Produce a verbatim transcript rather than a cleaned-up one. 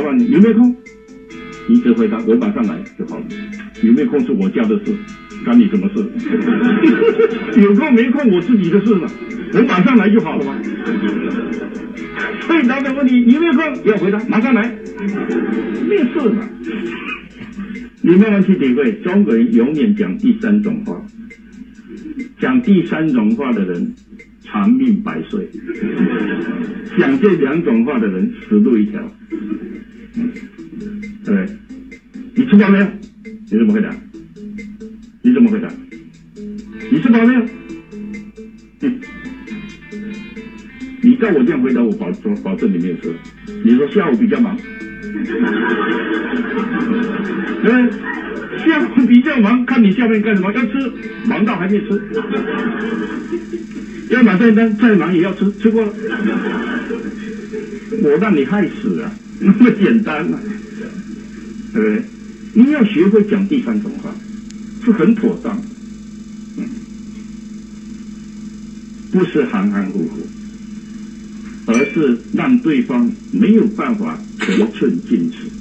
问你有没有空，你只回答我马上来就好了。有没有空是我家的事，干你什么事？有空没空我自己的事嘛，我马上来就好了嘛。所以他们问你有没有空，要回答马上来，没事嘛。你慢慢去体会，中国人永远讲第三种话，讲第三种话的人长命百岁，讲这两种话的人死路一条。对，你吃饱没有？你怎么回答？你怎么回答？你吃饱没有？嗯，你照我这样回答，我保保证你没有吃。你说下午比较忙。嗯，下午比较忙，看你下面干什么？要吃，忙到还没吃；要买菜单，再忙也要吃，吃过了。我让你害死啊，那么简单啊，对不对？你要学会讲第三种话，是很妥当，嗯，不是含含糊糊，而是让对方没有办法得寸进尺。